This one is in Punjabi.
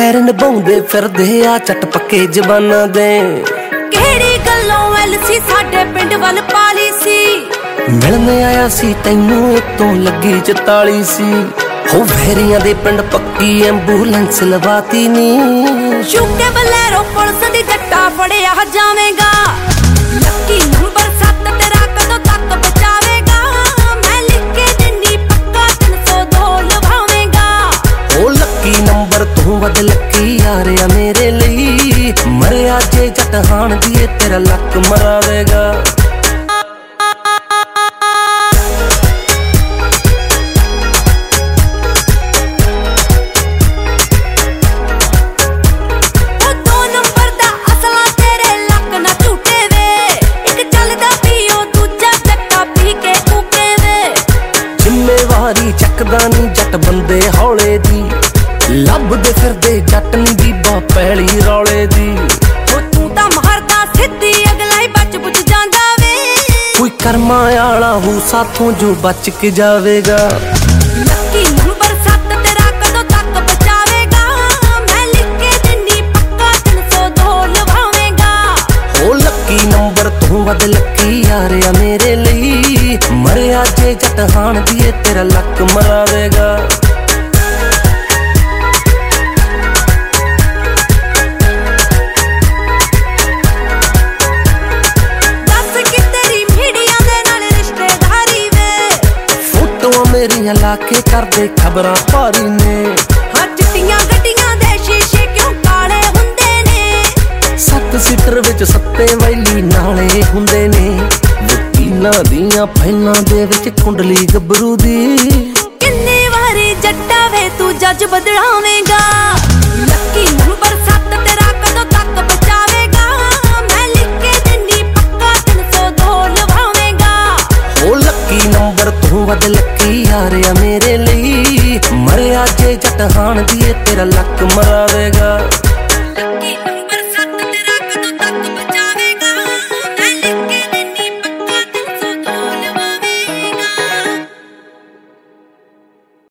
ਪੈਰ ਨਿਭਾਉਂਦੇ ਫਿਰਦੇ ਆ ਚੱਟ ਪੱਕੇ ਜ਼ਬਾਨਾਂ ਦੇ। ਕਿਹੜੀ ਗੱਲੋਂ ਐਲਸੀ ਸਾਡੇ ਪਿੰਡ ਵੱਲ ਪਾਲੀ ਸੀ। ਮਿਲਣ ਆਇਆ ਸੀ ਤੈਨੂੰ ਉਤੋਂ ਲੱਗੀ 44 ਸੀ। ਹੋ ਵਹਿਰੀਆਂ ਦੇ ਪਿੰਡ ਪੱਕੀ ਐਂਬੂਲੈਂਸ ਲਵਾਤੀ ਨੀ। ਸ਼ੂਕੇ ਬਲੈਰੋ ਪੁਲਿਸ ਦੀ ਜੱਟਾ ਫੜਿਆ ਜਾਵੇਗਾ। ਲੱਕੀ ਨੰਬਰ 7 ਤੇਰਾ ਕਦੋਂ ਤੱਕ ਬਚਾਵੇਗਾ। ਮੈਂ ਲਿਖ ਕੇ ਦਿੰਦੀ ਪੱਕਾ 302 ਲਵਾਵੇਗਾ। ਉਹ ਲੱਕੀ ਨੰਬਰ ਤੂੰ ਵੱਧ ਲੱਕੀ ਯਾਰਿਆ ਮੇਰੇ ਲਈ। ਮਰਿਆ ਜੇ ਜੱਟ ਹਾਣ ਦੀਏ ਤੇਰਾ ਲੱਕ ਮਰਾਵੇਗਾ। ਚੱਕਦਾ ਨੀ ਜੱਟ ਬੰਦੇ ਹੌਲੇ ਦੀ। ਲੱਭਦੇ ਫਿਰਦੇ ਜੱਟ ਨੀ ਬੀਬਾ ਪੈਲੀ ਰੌਲੇ ਦੀ। ਉਹ ਤੂੰ ਤਾਂ ਮਾਰਦਾ ਸਿੱਧੀ ਅਗਲਾ ਹੀ ਬਚ ਬੁਝ ਜਾਂਦਾ ਵੇ। ਕੋਈ ਕਰਮਾਂ ਵਾਲਾ ਹੋ ਸਾਥੋਂ ਜੋ ਬਚ ਕੇ ਜਾਵੇਗਾ। ਲੱਕੀ ਨੰਬਰ 7 ਤੇਰਾ ਕਦੋਂ ਤੱਕ ਬਚਾਵੇਗਾ। ਮੈਂ ਲਿਖ ਕੇ ਦਿੰਦੀ ਪੱਕਾ 302 ਲਵਾਵੇਗਾ। ਉਹ ਲੱਕੀ ਨੰਬਰ ਤੂੰ ਵੱਧ ਲੱਕੀ ਯਾਰਿਆ ਮੇਰੇ ਲਈ। ਮਰਿਆ ਜੇ ਜੱਟ ਹਾਣ ਦੀਏ ਤੇਰਾ ਲੱਕ ਮਰਾਵੇਗਾ। ਦੱਸ ਕਿ ਤੇਰੀ ਮੀਡੀਆ ਦੇ ਨਾਲ ਰਿਸ਼ਤੇਦਾਰੀ ਵੇ। ਫੋਟੋਆਂ ਮੇਰੀਆਂ ਲਾ ਕੇ ਕਰਦੇ ਖਬਰਾਂ ਭਾਰੀ ਨੇ। ਹਾਂ ਚਿੱਟੀਆਂ ਗੱਡੀਆਂ ਦੇ ਸ਼ੀਸ਼ੇ ਕਿਉਂ ਕਾਲੇ ਹੁੰਦੇ ਨੇ। 7 ਸੀਟਰ ਵਿੱਚ ਸੱਤੇ ਵੈਲੀ ਨਾਲੇ ਹੁੰਦੇ ਨੇ। ਵਕੀਲਾਂ ਦੀਆਂ ਫਾਈਲਾਂ ਦੇ ਵਿੱਚ ਕੁੰਡਲੀ ਗੱਭਰੂ ਦੀ। ਕਿੰਨੀ ਵਾਰੀ ਜੱਟਾ ਵੇ ਤੂੰ ਜੱਜ ਬਦਲਾਵੇਂਗਾ। ਲੱਕੀ ਨੰਬਰ 7 ਤੇਰਾ ਕਦੋਂ ਤੱਕ ਬਚਾਵੇਗਾ। ਮੈਂ ਲਿਖ ਕੇ ਦਿੰਦੀ ਪੱਕਾ 302 ਲਵਾਵੇਂਗਾ। ਉਹ ਲੱਕੀ ਨੰਬਰ ਤੂੰ ਵੱਧ ਲੱਕੀ ਯਾਰਿਆ ਮੇਰੇ ਲਈ। ਮਰਿਆ ਜੇ ਜੱਟ ਹਾਣ ਦੀਏ ਤੇਰਾ ਲੱਕ ਮਰਾਵੇਗਾ।